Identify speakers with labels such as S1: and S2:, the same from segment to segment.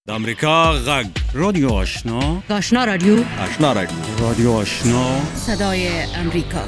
S1: د امریکا غږ
S2: رادیو آشنا،
S3: آشنا رادیو،
S1: آشنا رادیو،
S2: رادیو آشنا،
S3: صدای امریکا.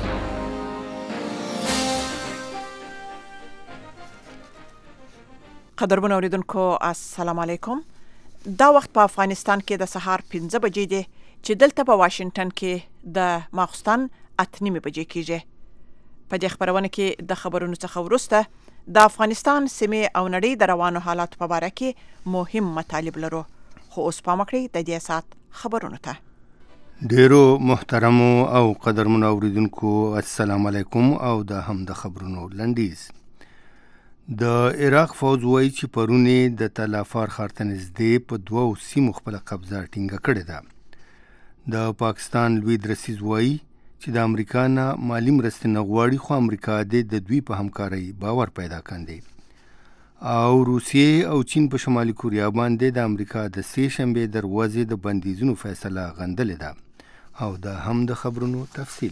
S4: قدرمن اوریدونکو السلام علیکم. دا وخت په افغانستان کې د سهار 5 بجې دی چې دلته په واشنگټن کې د ماخستن 8:30 بجې کېږي. په دې خبرونه کې د خبرونو څخه وروسته د افغانستان سیمې او نړۍ د روانو حالاتو په اړه کې مهم مطالب لرو. خو اوس پام وکړئ د دې سات خبرونو ته.
S5: ډیرو محترمو او قدرمن اوریدونکو السلام علیکم او د هم د خبرونو لنډیز. د عراق فوج وایي چې پرونه د تلافار خارته نږدې په 2 سیمو خپل قبضه ټینګه کړې ده. د پاکستان لوی درسیز وایي چې د امریکا نه مالی مرستې نه غواړي، خو امریکا د دوی په همکارۍ باور پیدا کړي. او روسیې او چین په شمالي کوریا باندې د امریکا د سې شنبې دروازې د بندیزونو فیصله غندلې ده. او د هم د خبرونو تفصیل.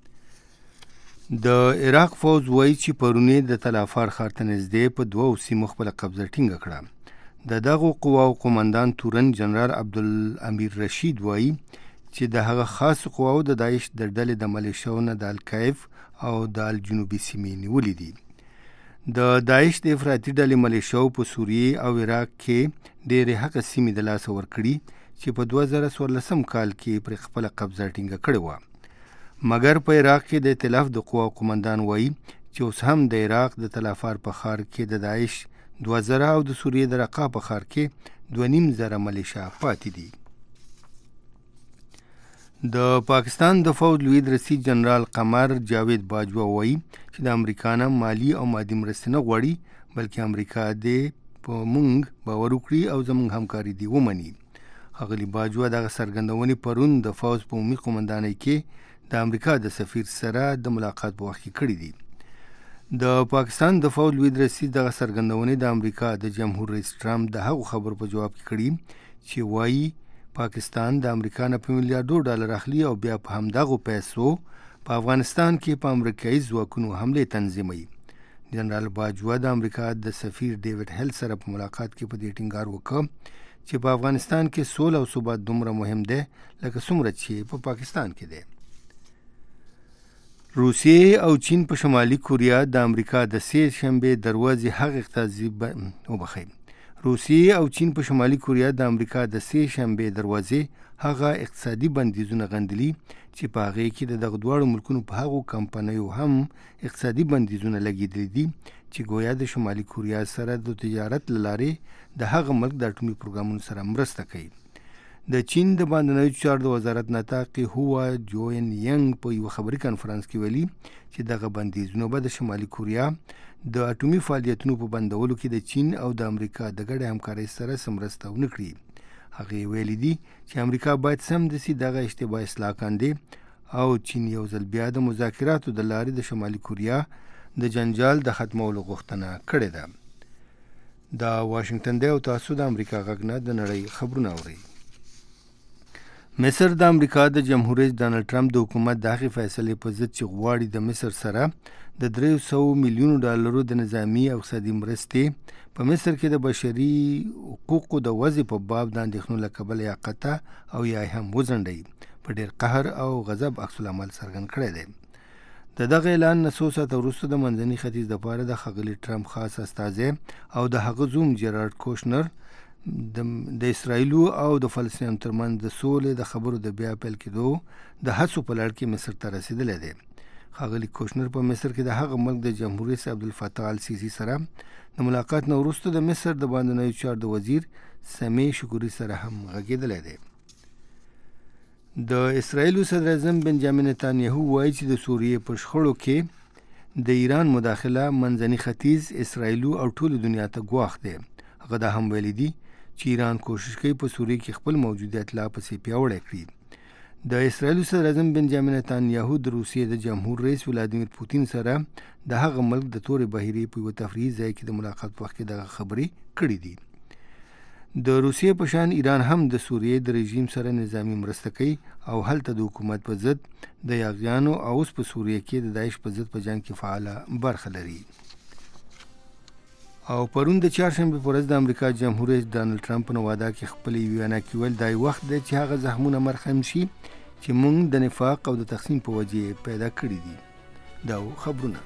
S5: د عراق فوج وایي چې پرونه د تلافار خارته نږدې په 2 سیمو خپل قبضه ټینګه کړه. د دغه قواو قومندان تورن جنرال عبدالامیر رشید وایي چې د هغه خاص قواو د داعش د ډلې د ملیشیاو نه د الکایف او د الجنوبي سیمې نیولې دي. د داعش د افراطي ډلې ملیشیاو په سوریه او عراق کې ډېرې هغه سیمې د لاسه ورکړي چې په 2014 کال کې پر خپل قبضه ټینګه کړې وه. مګر په عراق کې د ائتلاف د قواو قومندان وایي چې اوس هم د عراق د تلافار په ښار کې د داعش 2000 او د سوریه د رقا په ښار کې 2500 ملیشیا پاتې دي. د پاکستان د فوج لوی درسیز جنرال قمر جاوید باجوا وایي چې د امریکا نه مالی او مادي مرستې نه غواړي، بلکې امریکا دې په موږ باور وکړي او زموږ همکاري دې ومني. ښاغلي باجوا دغه څرګندونې پرون د فوج په عمومي قومندانۍ کې د امریکا د سفیر سره د ملاقات په وخت کې کړي دي. د پاکستان د فوج لوی درسیز دغه څرګندونې د امریکا د جمهور رئیس ټرمپ د هغو خبرو په جواب کې کړي چې وایي پاکستان د امریکا نه په $1,000,000 اخلي او بیا په همدغو پیسو په افغانستان کې په امریکایي ځواکونو حملې تنظیموي. جنرال باجوا د امریکا د سفیر ډیوډ هیل سره په ملاقات کې په دې ټینګار وکړ چې په افغانستان کې سوله او ثبات دومره مهم دی لکه څومره چې په پاکستان کې دی. روسیې او چین په شمالي کوریا د امریکا د سې شنبې دروازې هغه اقتصادي روسیې او چین په شمالي کوریا د امریکا د سې شنبې دروازې هغه اقتصادي بندیزونه غندلي چې په هغې کې د دغه دواړو ملکونو په هغو کمپنیو هم اقتصادي بندیزونه لګېدلي دي چې ګویا د شمالي کوریا سره د تجارت له لارې د هغه ملک د اټومي پروګرامونو سره مرسته کوي. د چین د بهرنیو چارو د وزارت نطاق هوا جوین ینګ په یو خبري کانفرنس کې ویلي چې دغه بندیزونه به د شمالي کوریا د اټومي فعالیتونو په بندولو کې د چین او د امریکا د ګډې همکارۍ سره مرسته ونه کړي. هغې ویلي دي چې امریکا باید سمدستي دغه اشتباه اصلاح کاندي او چین یو ځل بیا د مذاکراتو د لارې د شمالي کوریا د جنجال د ختمولو غوښتنه کړې ده. دا واشنگټن دی او تاسو د امریکا غږ نه د نړۍ خبرونه اورئ. مصر د امریکا د جمهور رئیس ډانلډ ټرمپ د حکومت د هغې فیصلې په ضد چې غواړي د مصر سره د $300 میلیونو د نظامي او اقتصادي مرستې په مصر کې د بشري حقوقو د وضع په باب د اندېښنو له کبله یا قطع او یا هم وځنډوي، په ډېر قهر او غضب عکس العمل څرګند کړی دی. د دغه اعلان نه څو ساعته وروسته د منځني ختیځ دپاره د ښاغلي ټرمپ خاص استازی او د هغه زوم جیرارډ کوشنر د اسرائیلو او د فلسطینیانو ترمنځ د سولې د خبرو د بیا پیل کېدو د هڅو په لړ کې مصر ته رسېدلی دی. ښاغلي کوشنر په مصر کې د هغه ملک د جمهور رئیس عبدالفتاح السیسي سره د ملاقات نه وروسته د مصر د بهرنیو چارو د وزیر سمیع شکوري سره هم غږېدلی دی. د اسرائیلو صدر اعظم بنجامین نتانیاهو وایي چې د سوریې په شخړو کې د ایران مداخله منځني ختیځ، اسرائیلو او ټولې دنیا ته ګواښ دی. هغه دا هم ویلي دي چې ایران کوشش کوي په سوریه کې خپل موجودیت لا پسې پیاوړی کړي. د اسرائیلو صدر اعظم بنجامین نتانیاهو د روسیې د جمهور رئیس ولادیمیر پوتین سره د هغه ملک د تورې بحیرې په یوه تفریحي ځای کې د ملاقات په وخت کې دغه خبرې کړې دي. د روسیې په شان ایران هم د سوریې د رژیم سره نظامی مرسته کوي او هلته د حکومت په ضد د یاغیانو او اوس په سوریه کې د داعش په ضد په جنګ کې فعاله برخه لري. او پرون د چهارشنبه په ورځ د امریکا جمهور رئیس ډانلډ ټرمپ په نوادا کې خپل وینا کې ویل دا وخت دی چې هغه زخمونه مرهم شي چې موږ د نفاق او د تقسیم په وجه پیدا کړی دي. دا خبرونه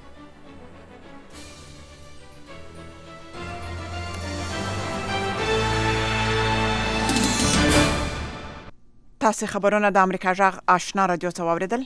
S4: تاسو خبرونه د امریکا جغ آشنا رادیو ته واوریدل.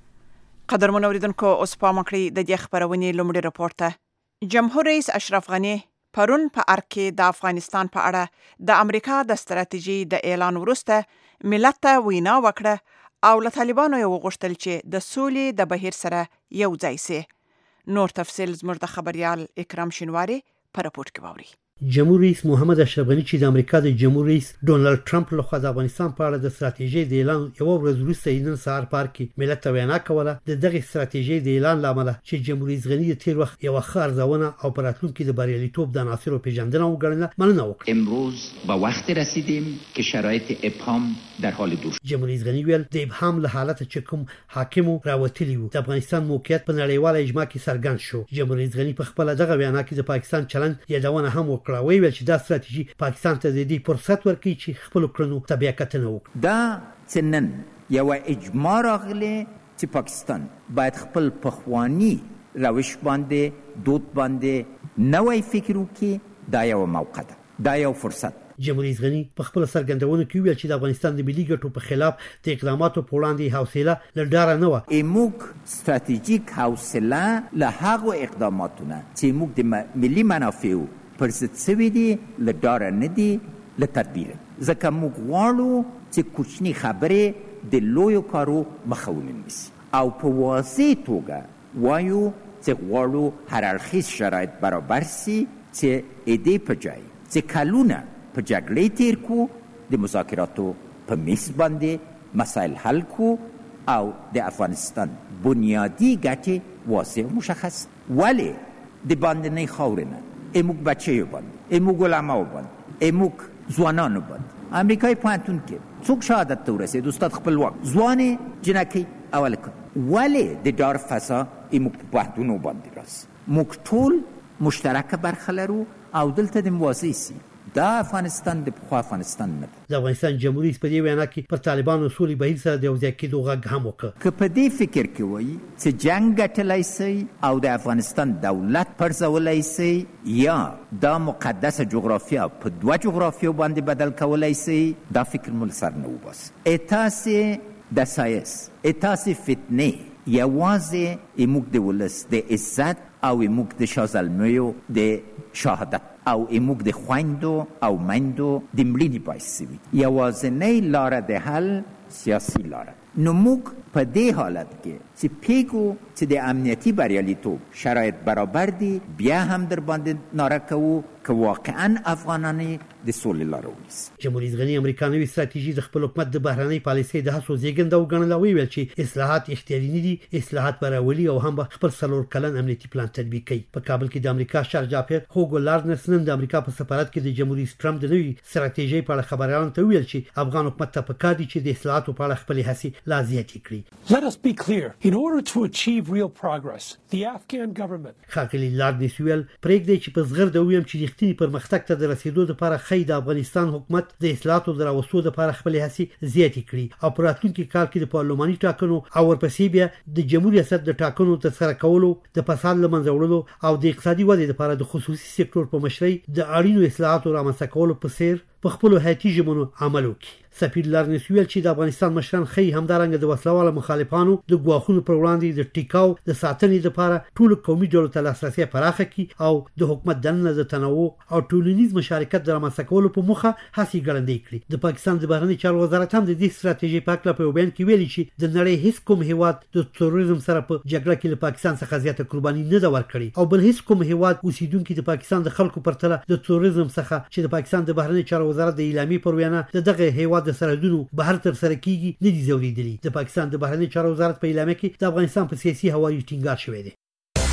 S4: قدرمن اوریدونکو اوس په مکړی د دې خبرونې لومړی راپور ته. جمهور رئیس اشرف غنی پرون په ارکې د افغانستان په اړه د امریکا د ستراتیژي د اعلان وروسته ملت ته وینا وکړه او له طالبانو یې وغوښتل چې د سولې د بهیر سره یو ځای شي. نور تفصیل زموږ د خبريال اکرام شینواری په راپور کې واوري.
S6: جمهور رئیس محمد اشرف غنی چې د امریکا د جمهور رئیس ډونالد ټرمپ لخوا د افغانستان په اړه د ستراتیژۍ د اعلان یو ورځ وروسته نن سهار پار کې ملت ته وینا کوله. د دغه ستراتیژۍ د اعلان لامل چې جمهور رئیس غنی د تیر وخت یو خارزونه او پراتلونکو د بریالیتوب د عناصرو پیژندنه وکړه مننه وکړه.
S7: امروز با وقت رسیدیم که شرایط ابهام در حال دور.
S6: جمهور رئیس غنی ویل د ابهام له حالت چې کوم حاکمو راوتلی وو د افغانستان موقعیت په نړیواله اجماع کې څرګند شو. جمهور رئیس غنی په خپل دغه وینا کې د پاکستان چلند یادونه هم وکړه. ویل چې دا ستراتیژي پاکستان ته د دې فرصت ورکړي چې خپل کړنو تبعیه کتنه وکړي.
S7: دا څنن یو اجماع راغلی چې پاکستان باید خپل پخوانی روش باندې دود باندې نوې فکر وکړي. دا یو موقع ده، دا یو فرصت.
S6: جمهور رئیس غنی په خپل سرګندونه کې ویل چې د افغانستان د ملي ګټو په خلاف د اقداماتو په وړاندې حوصله لډاره نه و.
S7: موږ ستراتیژیک حوصله له هغو اقداماتونه چې موږ د ملي منافعو پر ضد سوي دي لډاره نه دي له تدبیر. ځکه موږ غواړو چې کوچني خبرې د لویو کارو مخه ونیسي او په واضح توګه وایو چې غواړو هر اړخیز شرایط برابر سي چې ایدې په ځای چې کلونه په جګړې تیر کو د مذاکراتو په میز باندې مسایل حل کو او د افغانستان بنیادی ګټې واضح مشخص. ولی د باندنۍ خاورې نه اموږ بچیو باندې اموږ علماو باندې اموږ ځوانانو باندې امریکای پوهنتون کې څوک شهادت ته ورسېد استاد خپلواک ځوانې جنکۍ او هلکان ولې د ډار فضا اموږ په پوهنتونو باندې راسي. موږ ټول مشترکه برخه لرو او دلته د موازی سي. دا افغانستان د پخوا افغانستان نه ده.
S6: د افغانستان جمهور رئیس په دې وینا کې پر طالبانو سولې بهیر سره د یوځای کېدو غږ هم وکړ.
S7: که په دې فکر کې وایي چې جنګ ګټلی سي او د افغانستان دولت پرځولی سي یا دا مقدسه جغرافیا په دوه جغرافیو باندې بدل کولی سي، دا فکر مو له سر نه وباسي. تاسې د سایس تاسې فتنې یوازې موږ د ولس د عزت او موږ د شازلمیو د شهادت او موږ د خویندو او میندو د مړینې باعث شوي. یوازینۍ لاره د حل سیاسي لاره. نو موږ په دې حالت کې چې پیګو چې د امنیتي بریالیتوب شرایط برابر دي بیا هم در باندې ناره کوو که واقعا افغانانې د سولې لاره ونیسي.
S6: جمهور رئیس غنی امریکا نوې ستراتیژي د خپل حکومت د بهرنۍ پالیسۍ د هڅو زیږنده وګڼله. ویل چې اصلاحات اختیاري نه دي، اصلاحات به راولي او هم خپل 4 کلن امنیتي پلان تطبیق کوي. په کابل کې د امریکا شارجاپر هوګو لارنس نن د امریکا په سفارت کې د جمهور رئیس ټرمپ د نوې ستراتیژۍ په اړه خبريالانو ته ویل چې افغان حکومت ته پکار دي چې د اصلاحاتو په اړه خپل هڅې لا زیاتې کړي.
S8: Let us be clear. In order to achieve real progress, the Afghan government
S6: خاکلی لارنس ویل پرېږدي چې په زغرده ویم چې رښتینی پرمختګ ته د رسیدو لپاره خې د افغانستان حکومت د اصلاحاتو د راوستو لپاره خپل هڅې زیاتې کړي او په راتلونکي کال کې د پارلماني ټاکنو او ورپسې بیا د جمهور ریاست د ټاکنو ترسره کولو، د فساد له منځه وړلو او د اقتصادي ودې لپاره د خصوصي سکتور په مشرۍ د اړینو اصلاحاتو رامنځته کولو په څیر په خپل حیاتي ژمنو عمل وکړي. سفیر لارنس ویل چې د افغانستان مشران خې همدارنګه د وسلواله مخالفانو د ګواښونو پر وړاندې د ټیکاو د ساتنې لپاره ټول قومي ډلو ته لاسرسي پراخه کړي او د حکومت دننه د تنوع او ټولنیز مشارکت د رامنځته کولو په موخه هڅې ګړندۍ کړي. د پاکستان د بهرنی چارو وزارت هم د دې ستراتیژۍ په اړه په بیان کې ویلي چې د نړۍ هیڅ کوم هیواد د تروریزم سره په جګړه کې له پاکستان څخه زیاته قرباني نه ده ورکړې او بل هیڅ کوم هیواد اوسیدونکو د پاکستان د خلکو پرتله د تروریزم څخه چې د پاکستان د بهرنی چارو وزارت د اعلامیې پر وینا دغه هیواد د سرحدونو بهر تر سره کیږي نه دي ځورېدلي. د پاکستان د بهرنی چارو وزارت په اعلامیه کې د افغانستان په سیاسي هوایي ټینګار شوی دی.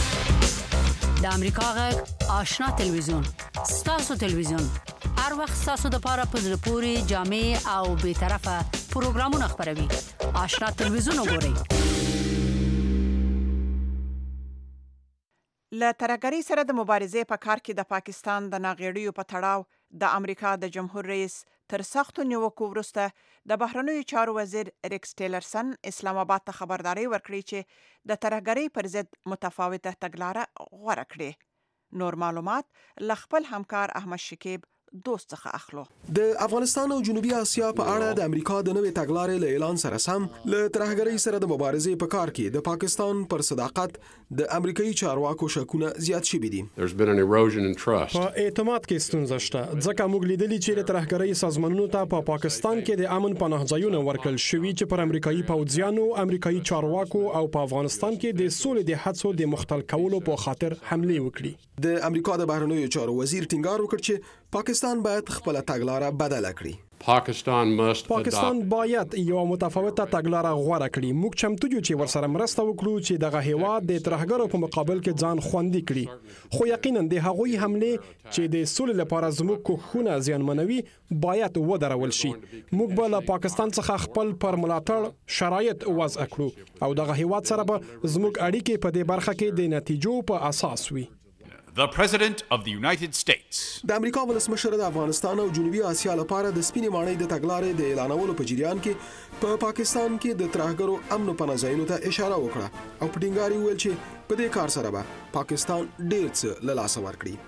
S3: د امریکا غږ آشنا تلویزیون ستاسو تلویزیون هر وخت ستاسو د پاره په زړه پورې جامع او به طرفه پروګرامونه خبروي. آشنا تلویزیون وګورئ.
S4: له ترهګرۍ سره د مبارزې په کار کې د پاکستان د ناغېړیو په تړاو د امریکا د جمهور رئیس تر سختو نیوکو وروسته د بهرنیو چارو وزیر ریکس ټیلرسن اسلام آباد ته خبرداري ورکړې چې د ترهګرۍ پر ضد متفاوته تګلاره غوره کړي. نور معلومات له خپل همکار احمد شکیب دوست څخه اخلو.
S9: د افغانستان او جنوبي اسیا په اړه د امریکا د نوې تګلارې له اعلان سره سم له ترهګرۍ سره د مبارزې په کار کې د پاکستان پر صداقت د امریکایي چارواکو شکونه زیات شوي دي.
S10: په اعتماد کې ستونزه شته ځکه موږ لیدلي چې د ترهګرۍ سازمانونو ته په پاکستان کې د امن پناه ځایونه ورکړل شوي چې پر امریکایي پوځیانو، امریکایي چارواکو او په افغانستان کې د سولې د هڅو د مختل کولو په خاطر حمله وکړي.
S9: د امریکا د بهرنیو چارو وزیر ټینګار وکړ چې پاکستان باید خپل تګلاره بدله کړي.
S10: پاکستان باید یو متفاوته تګلاره غوره کړي. موږ چمتو یو چې ورسره مرسته وکړو چې دغه هیواد د ترهګرو په مقابل کې ځان خوندي کړي. خو یقینا د هغوی حمله چې د سولې لپاره زموږ کوښښونه زیانمنوي باید ودرول شي. موږ به له پاکستان څخه خپل پر ملاتړ شرایط وضع کړو او دغه هیواد سره به زموږ اړیکې په دې برخه کې د نتیجو په اساس وي.
S11: The President of the United States.
S9: د امریکا ولسمشر د افغانستان او جنوبي اسیا لپاره د سپینې ماڼۍ د تګلارې د اعلانولو په جریان کې په پاکستان کې د ترهګرو امن او پناه ځایونو ته اشاره وکړه او په ټینګار ویل چې په دې کار سره به پاکستان ډېر څه له لاسه ورکړي.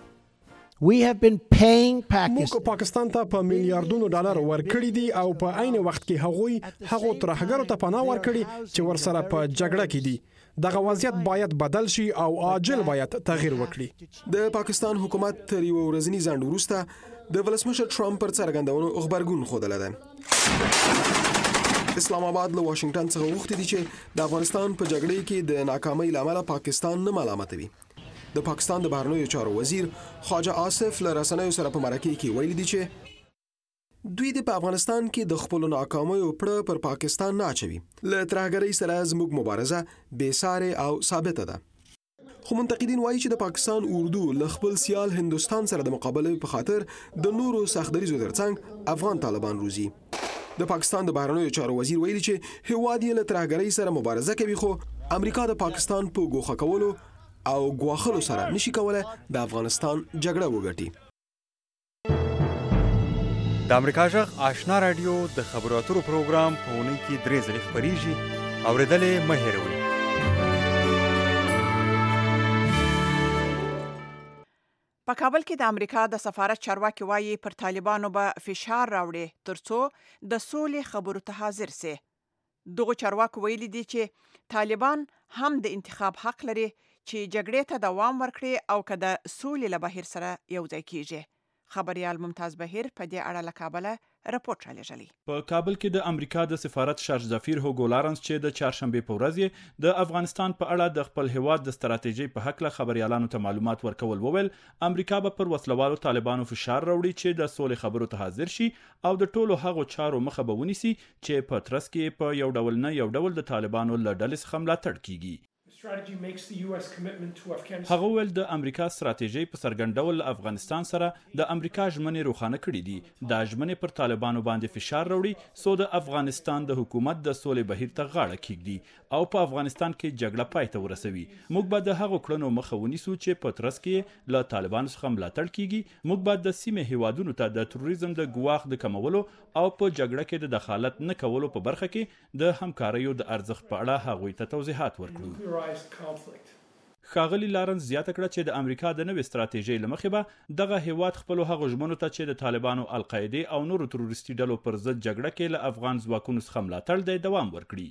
S10: موږ پاکستان ته په میلیارډونو ډالر ورکړي دي او په عین وخت کې هغه ترهګرو ته پناه ورکړي چې ورسره په جګړه کې دي. دغه وضعیت باید بدل شي او عاجل باید تغییر وکړي.
S9: د پاکستان حکومت تر یو ورځنی ځنډ وروسته د ولسمشر ټرمپ پر څرګندونو خبرګون خوده ده. اسلام آباد له واشنگټن څخه وغوښتي دي چې د افغانستان په جګړه کې د ناکامۍ لامل پاکستان نه ملامتوي. د پاکستان د بهرنیو چارو وزیر خواجه آصف له رسنیو سره په مرکه کې ویلي دي چې دوی د افغانستان کې د خپل ناکامیو پړه پر پاکستان نه اچوي. له ترهګرۍ سره زموږ مبارزه بې سارې او ثابته ده. خو منتقدین وایي چې د پاکستان اردو له خپل سیال هندستان سره د مقابلې په خاطر د نورو سختدریزو ترڅنګ افغان طالبان روزي. د پاکستان د بهرنیو چارو وزیر ویلي چې هیواد یې له ترهګرۍ سره مبارزه کوي خو امریکا د پاکستان په ګوښه کولو او ګواښلو سره نشي کولای د افغانستان جګړه وګټي.
S1: د امریکا جغ آشنا رادیو د خبرو اترو پروګرام په اونۍ کې 3 ځلې خپریږي. اوریدلې مه هېروئ.
S4: په کابل کې د امریکا د سفارت چارواکي وایي پر طالبانو به فشار راوړي ترڅو د سولې خبرو ته حاضر سي. دغه چارواکي ویلي دي چې طالبان هم د انتخاب حق لري چې جګړې ته دوام ورکړي او که د سولې له بهیر سره یو ځای کیږي. خبريال ممتاز بهیر په دې اړه له کابل راپورټ رالیږلی.
S12: په کابل کې د امریکا د سفارت شارج ظفیر هوګو لارنس چې د چهارشنبه په ورځ د افغانستان په اړه د خپل هیواد د ستراتیژي په حق له خبريالانو ته معلومات ورکول وویل امریکا به پر وسلوالو طالبانو فشار راوړي چې د سولې خبرو ته حاضر شي او د ټولو هغو چارو مخه به ونیسي چې په ترڅ کې په یو ډول نه یو ډول د طالبانو له ډلې څخه ملاتړ کیږي. هغه ول د امریکا ستراتیژي په څرګند ډول افغانستان سره د امریکا ژمنې روښانه کړې دي. د ژمنې پر طالبانو باندې فشار راوړي سو د افغانستان د حکومت د سولې بهیر ته غاړه کېږدي او په افغانستان کې جګړه پای ته ورسوي. موږ به د هغو کړنو مخه ونیسو چې په ترڅ کې له طالبانو څخه ملاتړ کیږي. موږ به د سیمې هیوادونو ته د تروریزم د ګواښ د کمولو او په جګړه کې د دخالت نه کولو په برخه کې د همکاریو د ارزښت په اړه هغوی ته توضیحات ورکړو. ښاغلي لارنس زیاته کړه چې د امریکا د نوې ستراتیژۍ له مخې به دغه هیواد خپلو هغو ژمنو ته چې د طالبانو، القاعدې او نورو تروریستي ډلو پر ضد جګړه کې له افغان ځواکونو څخه ملاتړ دی دوام ورکړي.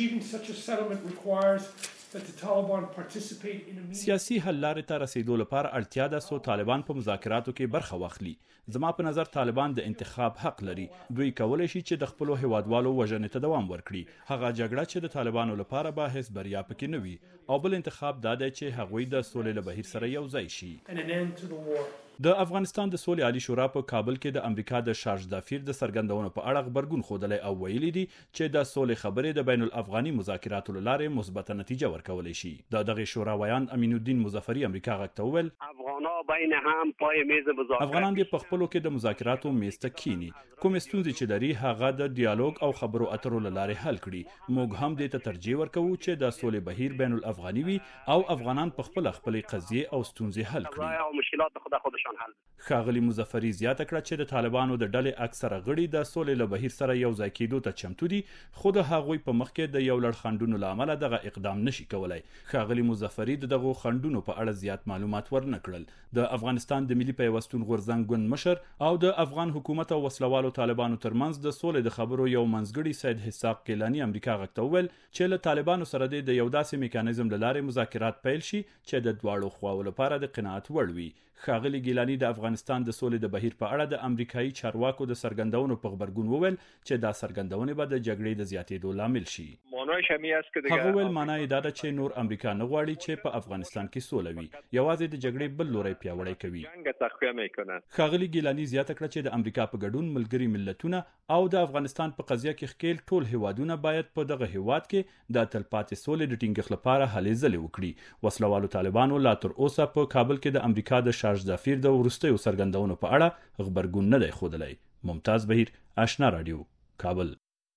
S12: سیاسي حل لارې ته رسیدو لپاره اړتیا ده څو طالبان په مذاکراتو کې برخه واخلي. زما په نظر طالبان د انتخاب حق لري. دوی کولی شي چې د خپلو هیوادوالو وژنې ته دوام ورکړي. هغه جګړه چې د طالبانو لپاره به هیڅ بریا پکې نه وي او بل انتخاب دا دی چې هغوی د سولې له بهیر سره یو ځای شي. د افغانستان د سولې عالی شورا په کابل کې د امریکا د شارج ظفیر د څرګندونو په اړه غبرګون ښودلی او ویلي دي چې د سولې خبرې د بین الافغاني مذاکراتو له لارې مثبته نتیجه ورکولی شي. د دغې شورا ویان امین الدین مظفري امریکا غږ ته وویل
S13: افغانا بینهم پای میز مذاکره.
S12: افغانان دې په خپلو کې د مذاکراتو میز ته کینی، کوم ستونزې چې لري هغه د ډیالوګ او خبرو اترو له لارې حل کړي. موږ هم دې ته ترجیح ورکوو چې د سولې بهیر بین الافغاني وي او افغانان په خپلې قضیې او ستونزې حل کړي.
S13: او مشکلات خودشان حل.
S12: ښاغلي مظفري زیاته کړه چې د طالبانو د ډلې اکثره غړي د سولې له بهیر سره یو ځای کېدو ته چمتو دي، خو د هغوی په مخ کې د یو لړ خنډونو له امله دغه اقدام نشي کولای. ښاغلي مظفري دغه خنډونو په اړه زیات معلومات ورنه کړل. د افغانستان د ملي پیوستون غورځنګ ګوند مشر او د افغان حکومت او وسلوالو طالبانو ترمنځ د سولې د خبرو یو منځګړی سید حساب قیلانی امریکا غږ ته وویل چې له طالبانو سره د یو داسې میکانیزم له لارې مذاکرات پیل شي چې د دواړو خواو لپاره د قناعت وړ وي. ښاغلي ګیلانی د افغانستان د سولې د بهیر په اړه د امریکایي چارواکو د څرګندونو په غبرګون وویل چې دا څرګندونې به د جګړې د زیاتېدو لامل شي. هغه وویل معنی یې دا ده چې نور امریکا نه غواړي چې په افغانستان کې سوله وي، یوازې د جګړې بل لوری پیاوړی کوي. ښاغلي ګیلانی زیاته کړه چې د امریکا په ګډون ملګري ملتونه او د افغانستان په قضیه کې ښکیل ټول هیوادونه باید په دغه هیواد کې د تلپاتې سولې د ټینګښت لپاره هلې ځلې وکړي. وسلوالو طالبانو لا تر اوسه په کابل کې د امریکا د شارج ظفیر د وروستیو څرګندونو په اړه غبرګون نه دی ښودلی. ممتاز بهیر، آشنا رادیو، کابل.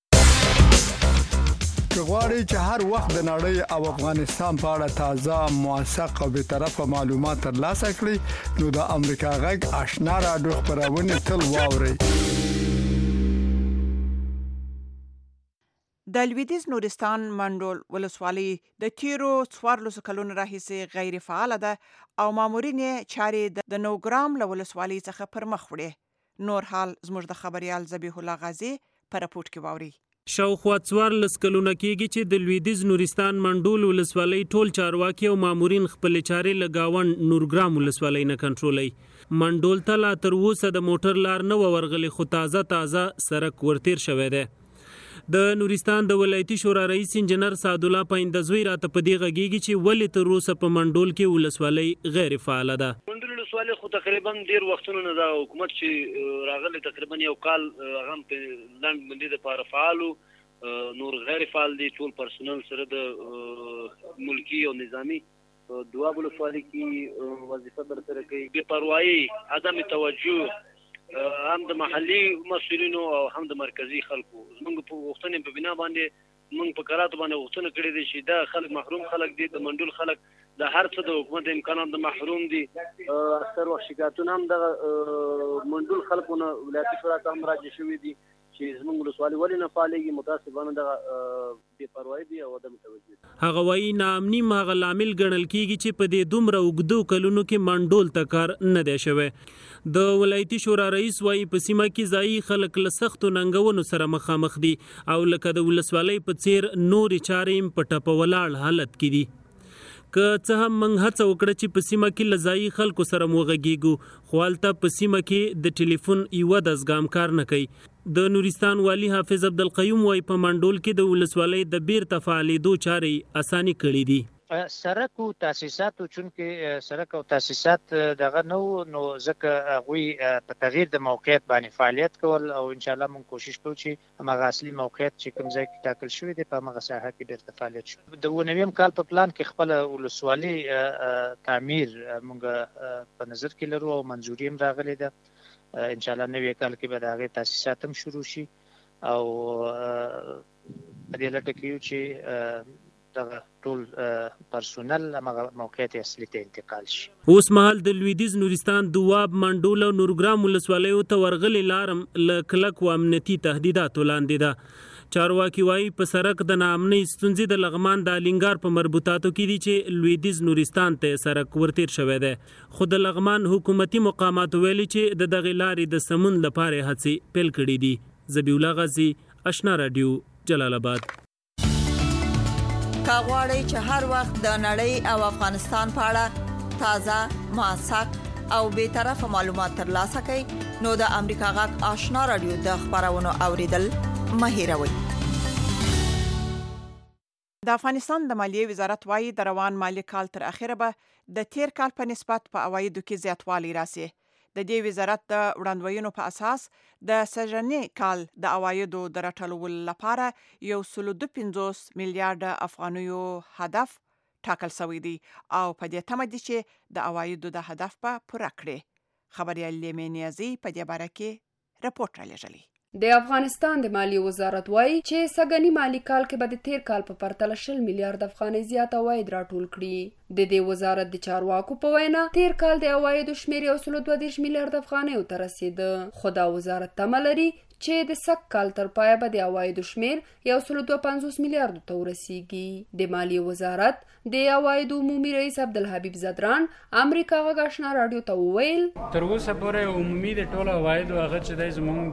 S14: که غواړئ چې هر وخت د نړۍ او افغانستان په اړه تازه، موثق او بی‌طرفه معلومات ترلاسه کړئ نو د امریکا غږ آشنا رادیو خبرونه تل واورئ.
S4: د لویدیځ نورستان منډول ولسوالۍ د تیرو 14 کلونو راهیسې غیر فعال ده او مامورین چارې د نوګرام له ولسوالۍ څخه پر مخ وړي. نور حال زموږ د خبريال ذبیح الله غازی په راپورټ کې واوري.
S15: شاوخوا 14 کلونه کېږي چې د لویدیځ نورستان منډول ولسوالۍ ټول چارواکي او مامورین خپل چارې لګاون نورګرام ولسوالۍ نه کنټرولوي. منډول ته لا تر اوسه د موټر لار نه ورغلي، خو تازه سړک ورتیر شوی دی. د نورستان د ولایتي شورا رئیس انجنیر سعدالله پایندزوی راته په دې غږیږي چې ولې تر اوسه په منډول کې ولسوالۍ غیر فعاله ده.
S16: منډول ولسوالۍ خو تقریبا ډیر وختونه نه د حکومت چې راغلی تقریبا یو کال هغه په لاندې باندې د پاره فعالو، نور غیر فعال دي. ټول پرسونل سره د ملکی او نظامی دوه ولسوالۍ کې وظیفه برسره کوي. بې پروايي، عدم توجه هم د محلي مسؤلینو او هم د مرکزی خلکو موږ په وختونو په بنا باندې موږ په قراراتو باندې وختونه کړی دي چې دا خلک محروم خلک دي. د منډول خلک د هر څه د حکومت امکانات محروم دي. اکثر وخت شکایتونه هم د منډول خلکونه ولایتي شورا ته هم راځي شوی دي چې زموږ ولسوالۍ ولې نه فعالېږي. متاسفانه دغه بې پروایي دي او عدم توجه.
S15: هغه وایي ناامني هغه لامل ګڼل کېږي چې په دې دومره اوږدو کلونو کې منډول ته کار نه دی شوی. د ولایتي شورا رئیس وایي په سیمه کې ځایي خلک له سختو ننګونو سره مخامخ دي او لکه د ولسوالۍ په څیر نورې چارې په ټپه ولاړ حالت کې دي. که څه هم موږ هڅه وکړه چې په سیمه کې له ځایي خلکو سره وغږیږو، خو هلته په سیمه کې د ټلیفون یوه دستګام کار نه کوي. د نورستان والی حافظ عبدالقیوم وایي په منډول کې د ولسوالۍ د بیرته فعالېدو چارې اساني کړي دي.
S17: سړک او تاسیسات چونکه سړک او تاسیسات دغه نو ځکه غوي په تغییر د موقعیت باندې فعالیت کول او ان شاء الله مون کوشش کوو چې هغه اصلي موقعیت چې کوم ځای کې ټاکل شوی دی په هغه ساحه کې ډېر فعالیت شو. د 90م کال په پلان کې خپل ولسوالۍ تعمیر مونږ په نظر کې لرو او منځوري هم راغلي ده. ان شاء الله نوې کال کې به دغه تاسیسات هم شروع شي او په دې لټه کې چې دغه ټول پرسونل هغه موقعیت اصلي ته انتقال شي.
S15: اوس مهال د لویدیځ نورستان دواب، منډول او نورګرام ولسوالیو ته ورغلي لارم له کلک و امنیتي تهدیداتو لاندې ده. چارواکي وایي په سړک د ناامنۍ ستونزې د لغمان د الینګار په مربوطاتو کې دي چې لویدیځ نورستان ته سړک ورتیر شوی دی، خو د لغمان حکومتي مقاماتو ویلي چې د دغې لارې د سمون لپاره هڅې پیل کړي دي. ذبیح الله غازی، آشنا رادیو، جلال آباد.
S4: کاغواړی چې هر وخت د نړۍ او افغانستان په اړه تازه، موثق او بی‌طرفه معلومات ترلاسه کړئ نو د امریکا غږ آشنا رادیو د خبرونو اوریدل مه هېروئ. د افغانستان د مالیې وزارت وايي د روان مالی کال تر اخره به د تیر کال په نسبت په عوایدو کې زیاتوالی راسي. د دې وزارت د وړاندوینو په اساس د سږني کال د عوایدو د راټولولو لپاره 1.25 میلیارډ افغانیو هدف ټاکل شوی دی او په دې تمه دي چې د عوایدو د هدف په پوره کړي. خبريال لیمینیازي په دې باره کې راپورټ را لېږلی.
S18: د افغانستان د مالیې وزارت وایي چې سږنی مالی کال کې به د تیر کال په پرتله 10 میلیارډ افغانۍ زیات عواید راټول کړي. د دې وزارت د چارواکو په وینا تیر کال د عوایدو شمېر 122 میلیارډ افغانۍ ته رسیده، خو دا وزارت تمه لري چې د سږ کال تر پایه به د عوایدو شمېر 152 میلیارډ ته ورسیږي. د مالیې وزارت د عوایدو عمومي رئیس عبدالحبیب زدران امریکا غږ آشنا رادیو ته وویل
S19: تر اوسه پورې عمومي د ټولو عوایدو هغه چې د زموږ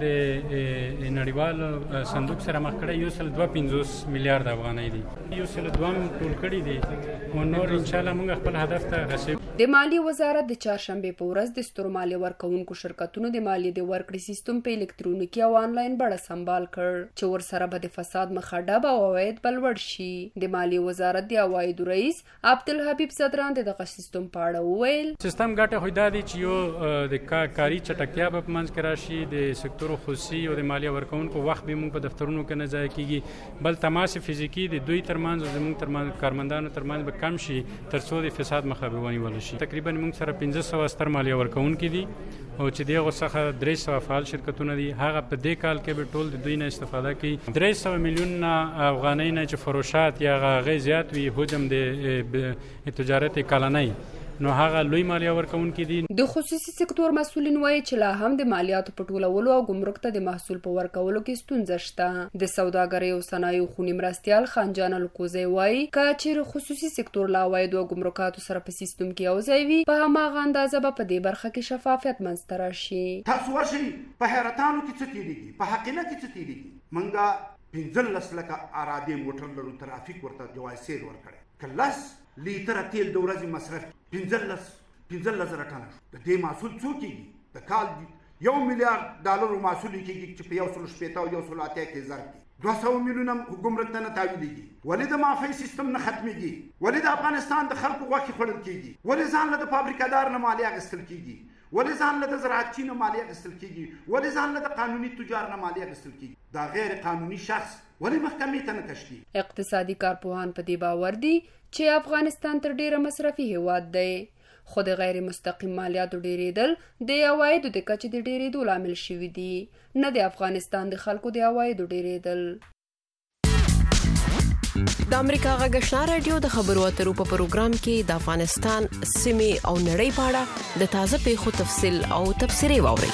S19: د نړیوال صندوق سره مخ کړی 152 میلیارډ افغانۍ دي، 102 ټول کړي دي او نور ان شاء الله موږ خپل هدف ته رسیږو.
S18: د مالیې وزارت د چهارشنبه په ورځ د سترو مالیې ورکوونکو شرکتونو د مالیې د ورکړې سیستم په الکترونیکي او آنلاین بڼه سمبال کړ چې ورسره به د فساد مخه ډب او عواید بل لوړ شي. د مالیې وزارت د عوایدو رئیس عبدالحبیب زدران د دغه سیستم په اړه وویل
S19: سیستم ګټه خو دا دی چې یو د کاري چټکتیا په منځ کې راشي، د سکتور خصوصي او د مالیې ورکوونکو وخت به موږ په دفترونو کې نه ضایع کیږي، بل تماس فزیکی د دوی ترمنځ او زموږ ترمنځ کارمندانو ترمنځ به کم شي ترڅو د فساد مخه به ونیول شي. تقریبا موږ سره 1500 ستر مالیې ورکوونکي دي او چې دغه څخه 300 فعال شرکتونه دي، هغه په دې کال کې به ټول د دوی نه استفاده کوي. 300 میلیون افغانۍ نه چې فروشات یا غي زیات وي حجم د تجارت کلنۍ نو هغه لوی مالیه ورکوونکي دي.
S18: د خصوصي سکتور مسؤلین وایي چې لا هم د مالیاتو په ټولولو او ګمرک ته د محصول په ورکولو کې ستونزه شته. د سوداګرۍ او صنایعو خونی مرستیال خانجان الکوزی وایي که چیرې خصوصي سکتور لا عوایدو او ګمرکاتو سره په سیستم کې یوځای وي په هماغه اندازه به په دې برخه کې شفافیت منځته راشي.
S20: تاسو ورشئ په حیرتانو کې څه تیریږي، په حقیقت کې څه تیریږي. منګه 15 لکه اراده موټر لرو، ترافیک ورته جواز سیر ورکړي، کلس لیتر تیل د ورځې مصرف 15 زره ټنه د دې محصول څو کېږي؟ د کال $1 میلیارډ محصول کېږي چې په 180 او 180 کې ضرب کړي، 200 میلیونه ګمرک ته نه تاویلیږي. ولې د معافۍ سیستم نه ختمېږي؟ ولې د افغانستان د خلکو غوښې خوړل کېږي؟ ولې ځان له د فابریکادار نه مالیه اخیستل کېږي؟ ولې ځان له د زراعتچي نه مالیه اخیستل کېږي؟ ولې ځان له د قانوني تجار نه مالیه اخیستل کېږي؟ دا غیر قانوني شخص ولې محکمې ته نه کشي؟
S18: اقتصادي کارپوهان په دې باور دي چې افغانستان تر ډیره مصرفي هیواد دی، خو د غیر مستقیم مالیاتو ډیریدل د عوایدو د کچې د ډیریدو لامل شوي دي، نه د افغانستان د خلکو د عوایدو ډیریدل.
S21: د امریکا غږ آشنا رادیو د خبرو اترو په پروګرام کې د افغانستان سیمې او نړۍ په اړه د تازه پیښو تفصیل او تبصرې واورئ.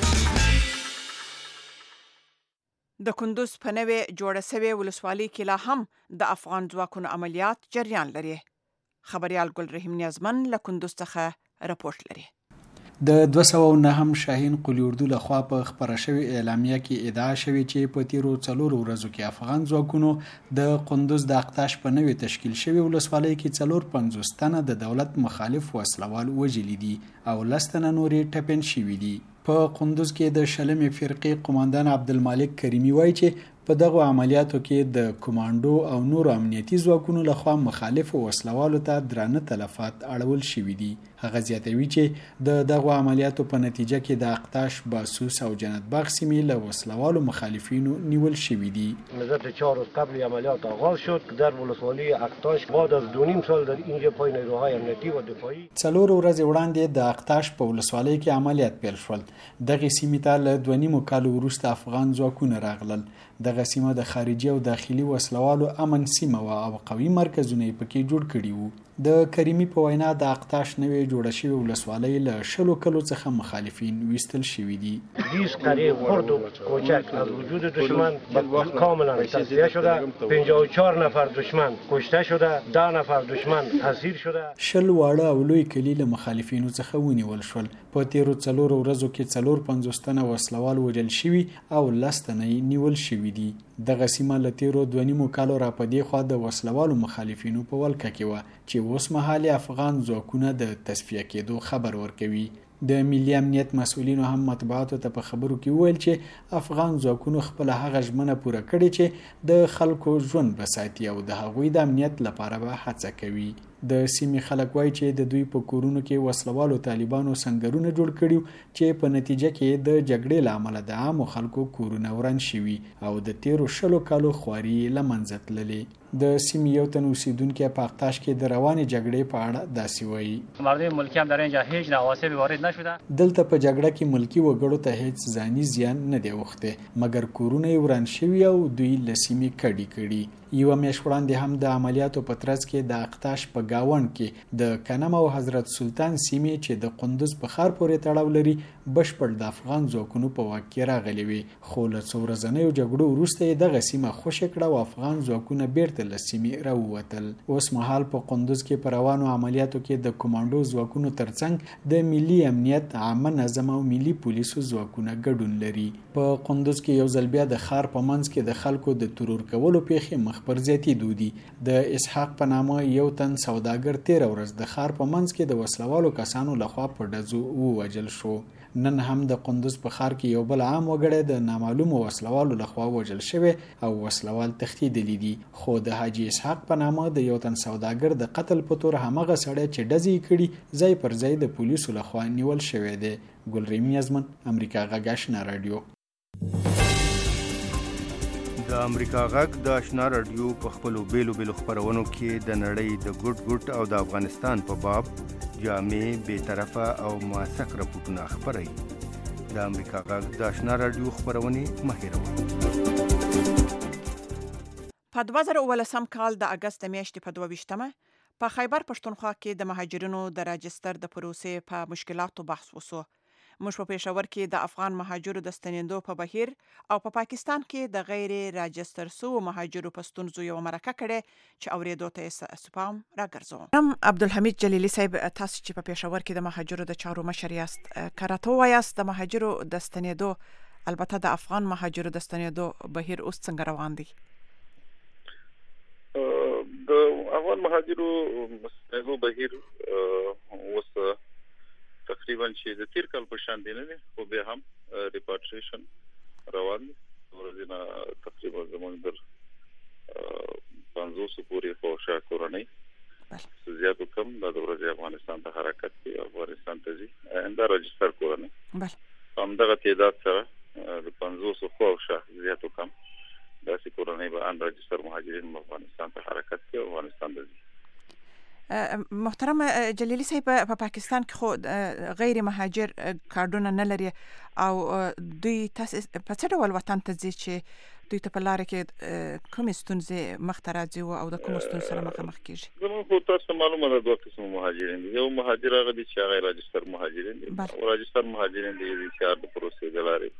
S4: د کندوز په نوې جوړه شوې ولسوالۍ کې لا هم د افغان ځواکونو عملیات جریان لري. خبريال ګل رحیم نیازمن له کندوز څخه راپورټ لري.
S22: د 209 شاهین قلی اردو لخوا په خبره شوی اعلامیه کې ادعا شوی چې په تیرو 4 ورځو کې افغان ځواکونو د کندوز د اقتاش په نوې تشکیل شوی ولسوالۍ کې 450 تنه د دولت مخالف وسلوال وژلي دي او 10 تنه نورې ټپین شوي دي. په کندوز کې د شلمې فرقې قوماندان عبدالمالک کریمی وایي چې په دغه عملیاتو کې د کمانډو او نورو امنیتي ځواکونو لخوا مخالف وسلوالو ته درانه تلفات اړول شوي دي. هغه زیاتوي چې د دغه عملیاتو په نتیجه کې د اقتاش، باسوس او جنت باغ سیمې له وسلوالو مخالفینو نیول شوي دي.
S23: نظر 4 روز قبل عملیات آغاز شد که در ولسوالی اقتاش بعد از 2.5 سال در اینجا پای نیروهای امنیتی و دفاعی 4
S22: ورځې وړاندې د اقتاش په ولسوالۍ کې عملیات پیل شول. دغه سیمې ته له 2.5 کال وروسته افغان ځواکونه راغلل. دغه سیمه د خارجي او داخلي وسلوالو امن سیمه و او قوي مرکزونه پکې جوړ کړي وو. د کریمی په وینا د اقتاش نوې جوړه شوې ولسوالۍ له 10 کلو څخه مخالفین ویستل شوي دي.
S23: 20 قریه خرد و کوچک از وجود دشمن کاملا تصفیه شده، 54 نفر دشمن کشته شده، 10 نفر دشمن اسیر شده.
S22: 10 واړه او لوی کلی له مخالفینو څخه ونیول شول. په تیرو 4 ورځو کې 450 تنه وسلوال وژل شوي او 10 تنه نیول شوي دي. دغه سیمه له تیرو 2.5 کالو را پدې خوا د وسلوالو مخالفینو په ولکه کې و چې اوس مهال افغان ځواکونه د تصفیه کېدو خبر ورکوي. د ملي امنیت مسؤلینو هم مطبوعاتو ته په خبرو کې ویل چې افغان ځواکونو خپل هغه ژمنه پوره کړې چې د خلکو ژوند بساتي او د هغوی د امنیت لپاره به هڅه کوي. د سیمې خلک وایي چې د دوی په کورونو کې وسلوالو طالبانو سنگرونه جوړ کړي چې په نتیجه کې د جګړې لامل د عامو خلکو کورونه وران شوي او د 13 کالو خواري لمنځه تللې. د سیمې یو تن اوسیدونکو په اقتاش کې د روانې جګړې په اړه داسې وایي.
S2: مردم ملکی هم در اینجا هیچ نواسبی وارد نشده.
S22: دلته په جګړه کې ملکی وګړو ته هیڅ ځاني زیان نه دی وخته مګر کورونه وران شوي او دوی لسیمې کډي کړي. یو میاشت وړاندې هم د عملیاتو په ترڅ کې د اقتاش په گاوند کې د کنم او حضرت سلطان سیمې چې د قندوز په ښار پورې تړاو لري بشپړ د افغان ځواکونو په واک کې راغلي وي. خو له څو ورځنیو جګړو وروسته یې دغه سیمه خوشې کړه او افغان ځواکونه بیرته له سیمې راووتل. اوس مهال په قندوز کې په روانو عملیاتو کې د کمانډو ځواکونو ترڅنګ د ملي امنیت، عامه نظم او ملي پولیسو ځواکونه ګډون لري. په قندوز کې یو ځل بیا د ښار په منځ کې د خلکو د ترور کولو پیښې مخ پر زیاتی دودي. د اسحاق په نامه یو تن سوداګر 13 ورځ د ښار په منځ کې د وسلوالو کسانو لخوا په ډزو ووجل شو. نن هم د قندوز په ښار کې یو بل عام وګړی د نامعلومو وسلوالو لخوا وجل شوی او وسلوال تښتېدلی دي. خو د حاجي اسحاق په نامه د یو تن سوداګر د قتل په تور همغه سړی چې ډزې کړي ځای پر ځای د پولیسو لخوا نیول شوی دی. ګلریمي ازمن، امریکا غږ آشنا رادیو.
S5: د امریکا غږ د آشنا رادیو په خپلو بیلو خپرونو کې د نړۍ د ګډ او د افغانستان په باب جامع، بیطرفه او موثق راپورټونه خپروي. د امریکا غږ د آشنا رادیو خپرونې مه هېروئ.
S4: په 2018 کال د اگست میاشتې په 22مه په خیبر پښتونخوا کې د مهاجرینو د راجستر د پروسې په مشکلاتو بحث وسو. موږ په پېښور کې د افغان مهاجرو د ستنېدو په بهیر او په پاکستان کې د غیر راجستر سوو مهاجرو په ستونزو یو مرکه کړې چې اورېدو ته یې سپام راګرځوم. عبدالحمید جلیلی صاحب، تاسو چې په پېښور کې د مهاجرو د چارو مشر یاست، که راته ووایاست د مهاجرو د ستنېدو، البته د افغان مهاجرو د ستنېدو بهیر اوس څنګه روان دی؟
S7: د افغان مهاجرو ستنېدو بهیر اوس تقریبا چې د تیر کال په شان دی نه، خو بیا هم ریپاټریشن روان دی. ورځینه تقریبا زموږ در 500 پورې خوشا کورنۍ زیاتو کم د ورځې افغانستان ته حرکت کوي، افغانستان ته ځي انده راجستر کورنۍ همدغه تعداد سره د 500 خوشا زیاتو کم داسې کورنۍ به ان راجستر مهاجرین افغانستان ته حرکت کوي، افغانستان ته ځي.
S4: محترم جلیلی صاحب، په پاکستان کې خو غیر مهاجر کارډونه نه لري او دوی تاسو په څه ډول وطن ته ځي چې دوی ته په لار کې کومې ستونزې مخ ته راځي او د کومو ستونزو سره مخامخ کیږي؟
S7: زموږ خو تاسو معلومه ده دوه قسم مهاجرین دي. یو مهاجر هغه دي چې هغه راجستر مهاجرین دي او راجستر مهاجرین دي چې د پروسې د لارې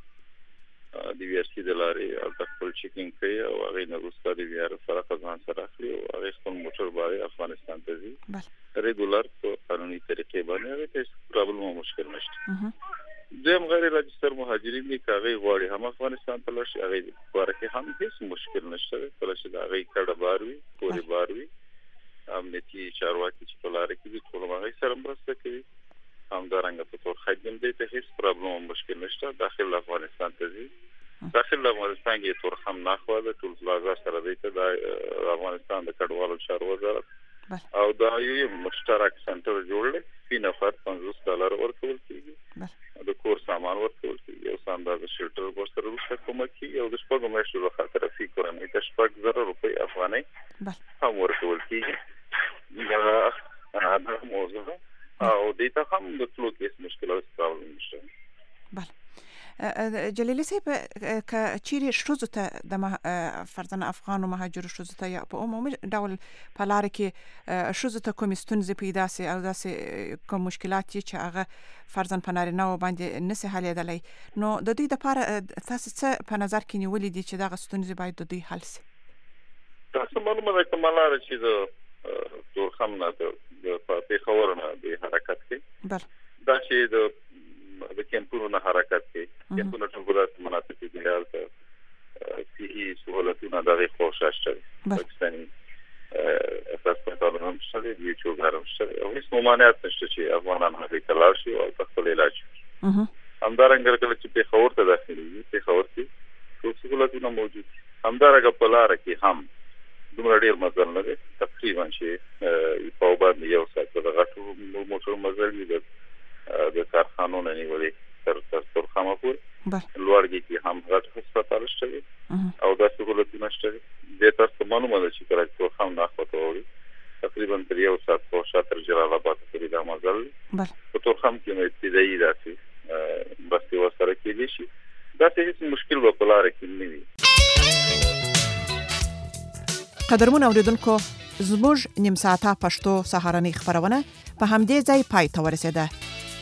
S7: د وی آر سی د لارې او خپل چیکینګ کوي او هغه نه وروسته د وی آر سره ځان سره اخلي او هغه خپل موټر باندې افغانستان ته ځي ریګولر په قانوني طریقې باندې. هغه هیڅ پرابلم او مشکل نشته. دیم غیر راجستر مهاجرین دي چې غواړي هم افغانستان ته لاړ شي، هغه لپاره کې هم هیڅ مشکل نشته. کله چې دا هغه کډه بار وي، کوري بار وي، امنیتي چارواکي چې په لار کې دي ټول هغه سره مرسته کوي. همدارنګه په تور خدمت دي ته هیڅ پرابلم او مشکل نشته. داخل افغانستان ته ځي، داخل افغانستان کې تور هم نه خو د ټول پلازا سره دی ته د افغانستان د کډوالو چارو وزارت او دا یو مشترک سنټر جوړل فی نفر $50 ورکول کیږي، د کور سامان ورکول کیږي، یو سانداز شلټر ورسره وشته کومه کی یو د شپږ میاشتو لپاره فی کورنۍ ته $1,000 افغانۍ هم ورکول کیږي. دا د موضوع او دیتا هم د تلو کې مشکلات پرابلم نشته.
S4: بله جلیلی صاحب، که چیرې ښځو ته د فرضاً افغانو مهاجرو ښځو ته یا په عمومي ډول په لاره کې ښځو ته کومې ستونزې پیدا سي او داسې کوم مشکلات چې هغه فرضاً په نارینه‌وو باندې نسي حلېدلی، نو د دوی دپاره تاسو څه په نظر کې نیولي دي چې دغه ستونزې باید د دوی حل سي؟
S7: تاسو معلومه ده کومه لاره چې د تورخم نه د پېښور نه د حرکت کوي، دا چې د کیمپونو نه حرکت کوي. کیمپونو ټول ګډه مناطق دي هلته صحي سهولتونه دغه خوښه شته. پاکستاني اساس په توګه هم شته دي چې وګورم شته او هیڅ ممانعت نشته چې افغانان هغه ته لاړ شي او خپل علاج وکړي. همدارنګه کله چې پېښور ته داخلي پېښور کې ټول سهولتونه موجود دي. همدارنګه په لار کې هم دومره ډیر مزل نه دی تقریبا چې په باندې یو ساعت د غټو موټر مزل دی د کارخانو نه نیولې تر ترخامه پورې لوړګي کې هم غټ هسپتال شته او داسې سهولتونه شته د تاسو معلومه ده چې کله ترخام نه خطروري تقریبا تر یو ساعت په شاطر جلال آباد پورې دا مزل په ترخام کې نو ابتدایي داسې بس یو سره کېږي شي داسې هیڅ مشکل په لار کې نه وي.
S4: قدرمن اوریدونکو زموږ نیم ساعته پښتو سهارنۍ خبرونه په همدې ځای پای ته ورسېده.